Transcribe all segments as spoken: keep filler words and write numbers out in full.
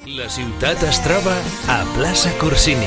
La ciutat es troba a Plaça Corsini.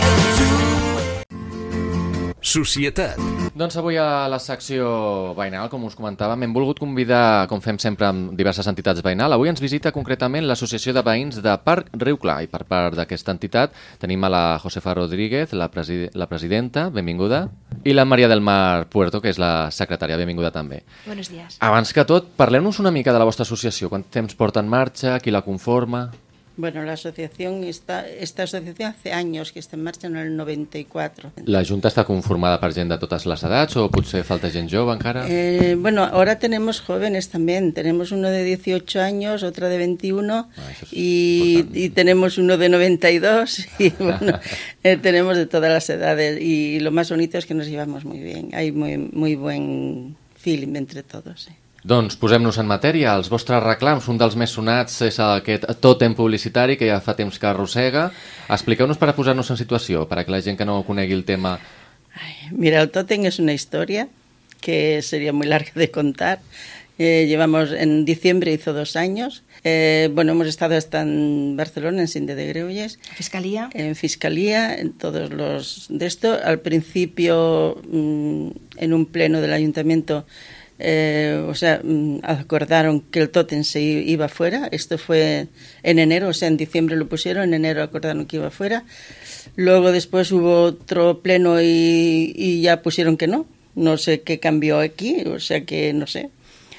Societat. Doncs avui a la secció veïnal, com us comentàvem, hem volgut convidar, com fem sempre amb diverses entitats veïnals. Avui ens visita concretament l'Associació de Veïns de Parc Riu Clar i per part d'aquesta entitat tenim a la Josefa Rodríguez, la, presi la presidenta, benvinguda, i la Maria del Mar Puerto, que és la secretària, benvinguda també. Buenos días. Abans que tot, parlem-nos una mica de la vostra associació. Quant temps porta en marxa, qui la conforma? Bueno, la asociación está, esta asociación hace años que está en marcha en el noventa y cuatro. La Junta està conformada per gent de totes les edats o potser falta gent jove encara? Eh, bueno, ahora tenemos jóvenes también. Tenemos uno de dieciocho años, otra de veintiuno ah, y, y tenemos uno de noventa y dos y bueno, eh, tenemos de todas las edades y lo más bonito es que nos llevamos muy bien. Hay muy, muy buen feeling entre todos. Sí. Doncs posem-nos en matèria. Els vostres reclams, un dels més sonats és aquest tòtem publicitari que ja fa temps que arrossega. Expliqueu-nos per a posar-nos en situació, per a que la gent que no conegui el tema... Ay, mira, el tótem es una historia que sería muy larga de contar. Eh, llevamos, en diciembre hizo dos años. Eh, bueno, hemos estado hasta en Barcelona, en Sinde de Greuges. ¿Fiscalía? En Fiscalía, en todos los... de esto. Al principio, mmm, en un pleno del ayuntamiento... Eh, o sea, acordaron que el tótem se iba fuera. Esto fue en enero, o sea, en diciembre lo pusieron, en enero acordaron que iba fuera. Luego después hubo otro pleno y, y ya pusieron que no. No sé qué cambió aquí, o sea que no sé.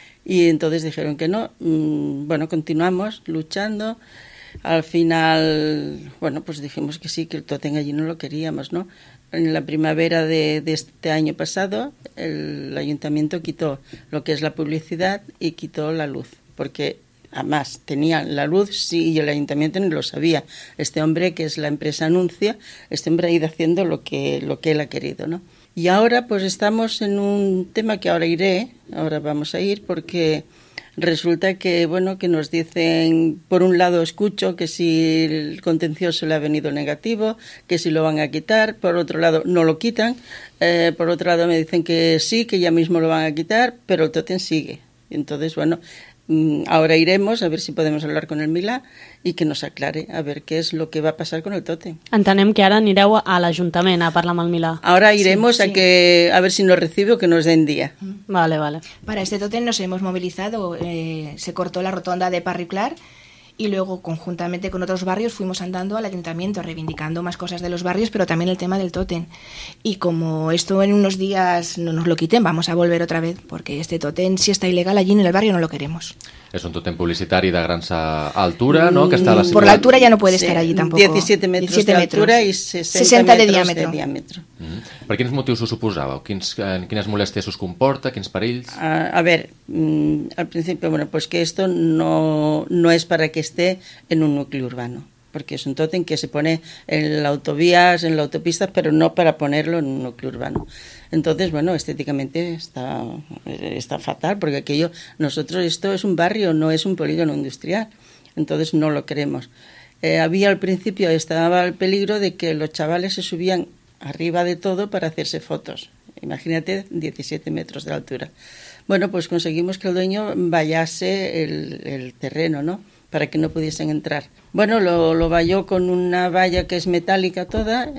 Y entonces dijeron que no. Bueno, continuamos luchando. Al final, bueno, pues dijimos que sí, que el tótem allí no lo queríamos, ¿no? En la primavera de, de este año pasado, el ayuntamiento quitó lo que es la publicidad y quitó la luz, porque además tenía la luz, sí, y el ayuntamiento no lo sabía. Este hombre, que es la empresa Anuncia, este hombre ha ido haciendo lo que, lo que él ha querido, ¿no? Y ahora pues estamos en un tema que ahora iré, ahora vamos a ir, porque... resulta que, bueno, que nos dicen, por un lado escucho que si el contencioso le ha venido negativo, que si lo van a quitar, por otro lado no lo quitan, eh, por otro lado me dicen que sí, que ya mismo lo van a quitar, pero el tótem sigue. Entonces, bueno, ahora iremos a ver si podemos hablar con el Milà i que nos aclare a ver qué es lo que va a pasar con el tótem. Entenem que ara anireu a l'Ajuntament a parlar amb el Milà. Ahora iremos sí, sí. a que a ver si nos recibe o que nos den día. Vale, vale. Para este tótem nos hemos movilizado, eh, se cortó la rotonda de Parc Riu Clar y luego conjuntamente con otros barrios fuimos andando al ayuntamiento reivindicando más cosas de los barrios, pero también el tema del tótem. Y como esto en unos días no nos lo quiten, vamos a volver otra vez, porque este tótem, si está ilegal allí en el barrio, no lo queremos. Es un tótem publicitari de gran altura, ¿no? Que está a la Por la altura ya no puede sí, estar allí tampoco. diecisiete metros diecisiete de altura i sesenta, sesenta de metros diàmetre. de diàmetre. Mm. Per quins motius us suposàveu? Quins, eh, quines molèsties us comporta? Quins perills? A, a ver, mm, al principio, bueno, pues que esto no, no es para que esté en un núcleo urbano, porque es un tótem que se pone en las autovías, en la autopista, pero no para ponerlo en un núcleo urbano. Entonces, bueno, estéticamente está, está fatal, porque aquello, nosotros, esto es un barrio, no es un polígono industrial, entonces no lo queremos. Eh, había al principio, estaba el peligro de que los chavales se subían arriba de todo para hacerse fotos. Imagínate, diecisiete metros de altura. Bueno, pues conseguimos que el dueño vallase el, el terreno, ¿no?, para que no pudiesen entrar. Bueno, lo, lo valló con una valla que es metálica toda,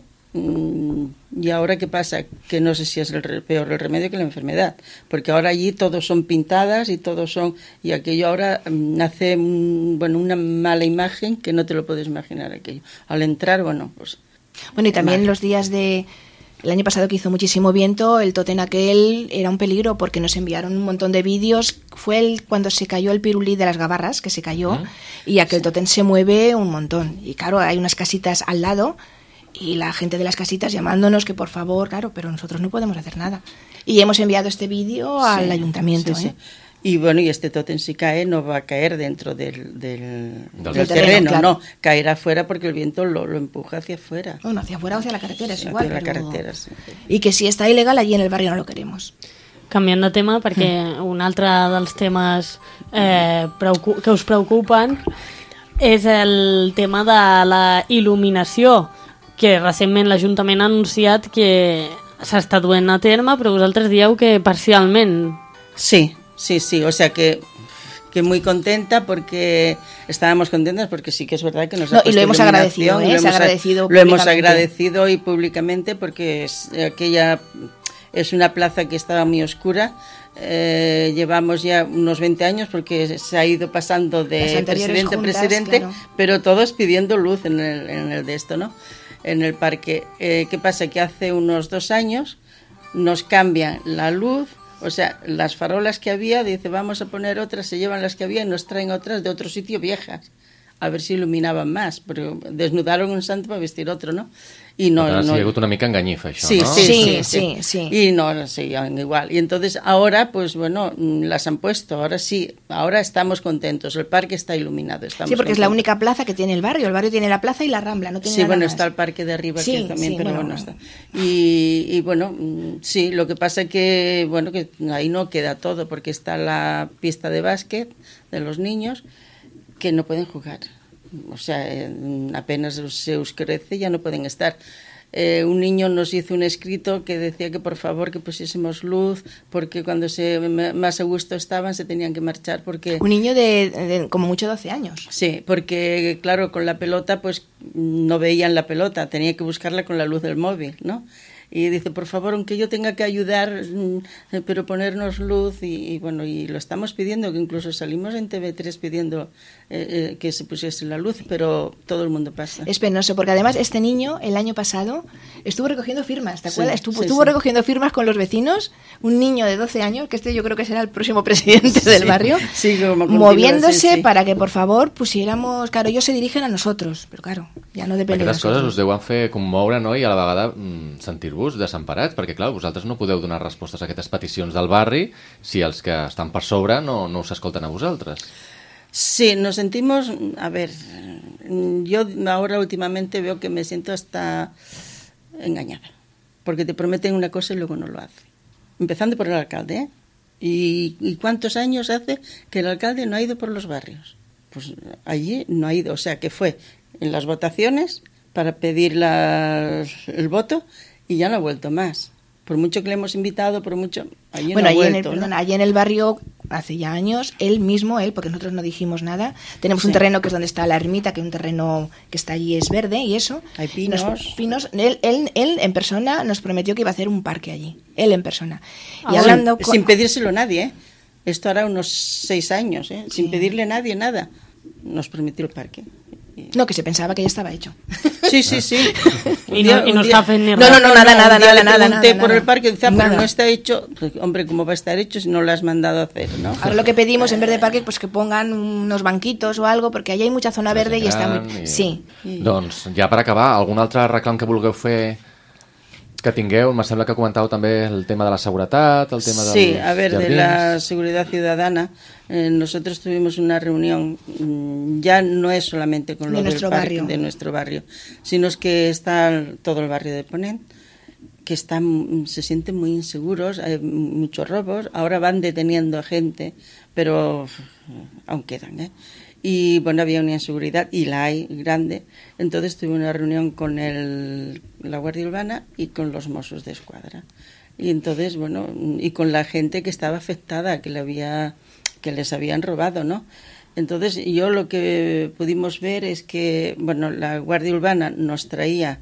y ahora ¿qué pasa? Que no sé si es el peor el remedio que la enfermedad, porque ahora allí todos son pintadas y todos son, y aquello ahora hace, bueno, una mala imagen que no te lo puedes imaginar aquello. Al entrar, bueno, pues... Bueno, y también mal. Los días de... El año pasado que hizo muchísimo viento, el tótem aquel era un peligro porque nos enviaron un montón de vídeos. Fue el, cuando se cayó el pirulí de las Gavarras, que se cayó, uh-huh. y aquel sí. tótem se mueve un montón. Y claro, hay unas casitas al lado y la gente de las casitas llamándonos que por favor, claro, pero nosotros no podemos hacer nada. Y hemos enviado este vídeo sí, al ayuntamiento. Sí, ¿eh? sí. Y bueno, y este tótem si cae no va a caer dentro del, del, del, del terreno, terreno claro. No, caerá fuera porque el viento lo, lo empuja hacia afuera. Bueno, hacia afuera o hacia la carretera, es hacia igual. La pero... carretera, sí. Y que si está ilegal allí en el barrio no lo queremos. Canviant de tema, perquè un altre dels temes eh, que us preocupen és el tema de la il·luminació, que recentment l'Ajuntament ha anunciat que s'està duent a terme, però vosaltres dieu que parcialment. Sí, sí, sí, o sea que que muy contenta porque estábamos contentas porque sí que es verdad que nos ha No, y puesto lo hemos agradecido, iluminación, ¿eh? y Se ha hemos, agradecido lo hemos públicamente. agradecido y públicamente porque es, aquella es una plaza que estaba muy oscura. Eh, llevamos ya unos veinte años porque se ha ido pasando de presidente a presidente, claro. Pero todos pidiendo luz en el, en el de esto, ¿no? En el parque. Eh, ¿Qué pasa? Que hace unos dos años nos cambian la luz, o sea, las farolas que había, dice vamos a poner otras, se llevan las que había y nos traen otras de otro sitio viejas, a ver si iluminaban más, pero desnudaron un santo para vestir otro, ¿no? I no, no, no... ha hagut una mica enganyifa, això, sí, ¿no? Sí, sí, sí, sí, sí. sí. Y no, seguían igual. Y entonces ahora, pues bueno, las han puesto, ahora sí, ahora estamos contentos, el parque está iluminado. Estamos sí, porque contentos. Es la única plaza que tiene el barrio, el barrio tiene la plaza y la Rambla, no tiene Sí, nada bueno, más. está el parque de arriba sí, que también, sí, pero bueno, bueno, está. Y, y bueno, sí, lo que pasa que, bueno, que ahí no queda todo, porque está la pista de básquet de los niños que no pueden jugar. O sea, apenas se oscurece ya no pueden estar. Eh, un niño nos hizo un escrito que decía que por favor que pusiésemos luz porque cuando se más a gusto estaban se tenían que marchar porque... Un niño de, de como mucho doce años. Sí, porque claro, con la pelota pues no veían la pelota, tenía que buscarla con la luz del móvil, ¿no? Y dice, por favor, aunque yo tenga que ayudar, pero ponernos luz, y, y bueno, y lo estamos pidiendo, que incluso salimos en T V tres pidiendo eh, eh, que se pusiese la luz, pero todo el mundo pasa. Es penoso, porque además este niño, el año pasado, estuvo recogiendo firmas, ¿te acuerdas? Sí, estuvo sí, estuvo sí. recogiendo firmas con los vecinos, un niño de doce años, que este yo creo que será el próximo presidente del Sí, barrio, sí, como moviéndose sí, sí. para que, por favor, pusiéramos... Claro, ellos se dirigen a nosotros, però claro, ja no depèn de Aquestes coses nosotros. us deuen fer commoure, no? I a la vegada mm, sentir-vos desemparats, perquè clar, vosaltres no podeu donar respostes a aquestes peticions del barri si els que estan per sobre no, no us escolten a vosaltres. Sí, nos sentimos, a ver, yo ahora últimamente veo que me siento hasta engañada, porque te prometen una cosa y luego no lo hacen. Empezando por el alcalde, ¿eh? ¿Y, ¿Y cuántos años hace que el alcalde no ha ido por los barrios? Pues allí no ha ido, o sea que fue en las votaciones para pedir la, el voto y ya no ha vuelto más. Por mucho que le hemos invitado, por mucho... Allí Bueno, no ha allí, vuelto, en el, ¿no? perdona, allí en el barrio, hace ya años, él mismo, él, porque nosotros no dijimos nada, tenemos un Sí. terreno que es donde está la ermita, que es un terreno que está allí, es verde y eso. Hay pinos. Nos- pinos él, él, él en persona nos prometió que iba a hacer un parque allí, él en persona. Y Ah, hablando sin, con... sin pedírselo a nadie, ¿eh? Esto hará unos seis años, ¿eh? Sin Sí. pedirle a nadie nada. Nos prometió el parque. No, que se pensaba que ya estaba hecho. Sí, sí, sí. Un Y no- día- y no un día- está fent ni No, no, no, nada, nada, un día nada, le nada, pregunté nada, por nada. el parque y dice, ah, pero Nada. no está hecho. Pues, hombre, ¿cómo va a estar hecho si no lo has mandado a hacer, no? Ahora lo que pedimos en vez de parque, pues que pongan unos banquitos o algo, porque allí hay mucha zona verde y está muy... I... Sí. Doncs, ja per acabar, algun altre reclam que vulgueu fer que tingueu? Me sembla que comentàveu també el tema de la seguretat, el tema dels Sí, a ver, de jardins. la seguridad ciudadana, eh, nosotros tuvimos una reunión, mm, ya no es solamente con De lo del nuestro parque, barrio. de nuestro barrio, sino es que está el- todo el barrio de Ponent, que están, se sienten muy inseguros, hay muchos robos, ahora van deteniendo a gente, pero uf, aún quedan, ¿eh? Y bueno, había una inseguridad, y la hay grande, entonces tuve una reunión con el, la Guardia Urbana y con los Mossos de Escuadra. Y entonces, bueno, y con la gente que estaba afectada, que le había, que les habían robado, ¿no? Entonces, yo lo que pudimos ver es que, bueno, la Guardia Urbana nos traía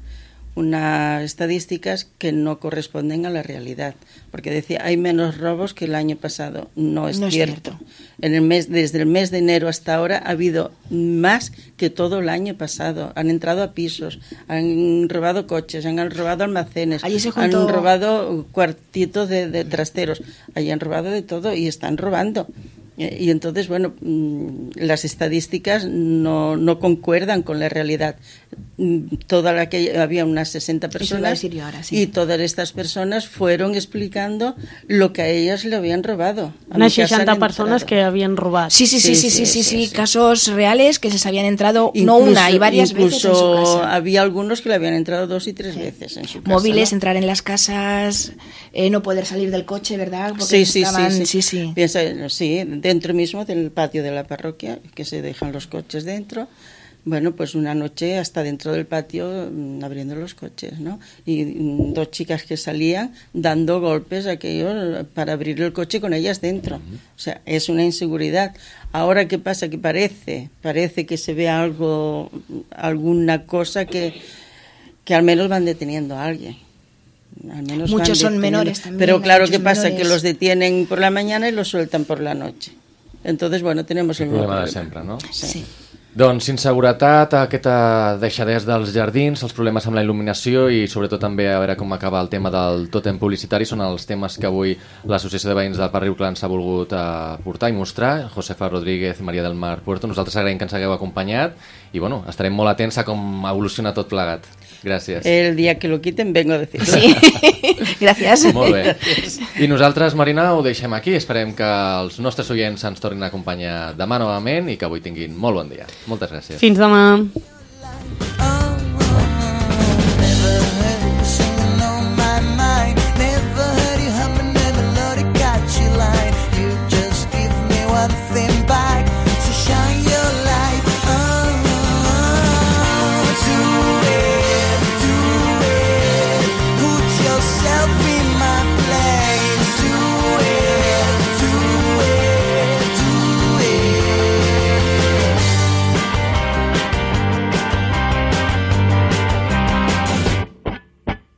unas estadísticas que no corresponden a la realidad, porque decía hay menos robos que el año pasado. No es, No es cierto. cierto. En el mes, desde el mes de enero hasta ahora ha habido más que todo el año pasado. Han entrado a pisos, han robado coches, han robado almacenes, Allí se juntó- han robado cuartitos de, de trasteros, allí han robado de todo y están robando. Eh, Y entonces, bueno, mm, las estadísticas no, no concuerdan con la realidad. Mm, Toda la que había unas sesenta Eso iba a personas decir yo ahora, sí. y todas estas personas fueron explicando lo que a ellas le habían robado. A Unes mi casa seixanta han persones entrado. que havien robat. Sí, sí, sí, sí, sí, sí, sí, sí. casos reales que se les habían entrado no Incluso- una y varias veces en su incluso casa. había algunos que le habían entrado dos y tres veces en su casa. Móviles, ¿no? entrar en las casas, eh, no poder salir del coche, ¿verdad? Porque Sí, sí, estaban- sí, sí, sí. Piensa, sí, dentro mismo del patio de la parroquia, que se dejan los coches dentro, bueno, pues una noche hasta dentro del patio mm, abriendo los coches, ¿no? Y mm, dos chicas que salían dando golpes a aquellos para abrir el coche con ellas dentro. O sea, es una inseguridad. Ahora, ¿qué pasa? Que parece, parece que se ve algo, alguna cosa que, que al menos van deteniendo a alguien. Al menos muchos son deteniendo. menores también. Pero claro, ¿qué pasa? Menores. Que los detienen por la mañana y los sueltan por la noche. Entonces, bueno, tenemos el, el mismo problema de problema. sempre, no? Sí. Sí. Doncs inseguretat, aquesta deixadesa dels jardins, els problemes amb la il·luminació i sobretot també a veure com acaba el tema del tòtem publicitari són els temes que avui l'Associació de Veïns del Parc Riu Clar ens ha volgut eh, portar i mostrar. Josefa Rodríguez i Maria del Mar Puerto, nosaltres agraïm que ens hagueu acompanyat i bueno, estarem molt atents a com evoluciona tot plegat. Gràcies. El dia que lo quiten vengo a decirlo. Sí. Gràcies. Molt bé. I nosaltres, Marina, ho deixem aquí. Esperem que els nostres oients ens tornin a acompanyar demà novament i que avui tinguin molt bon dia. Moltes gràcies. Fins demà.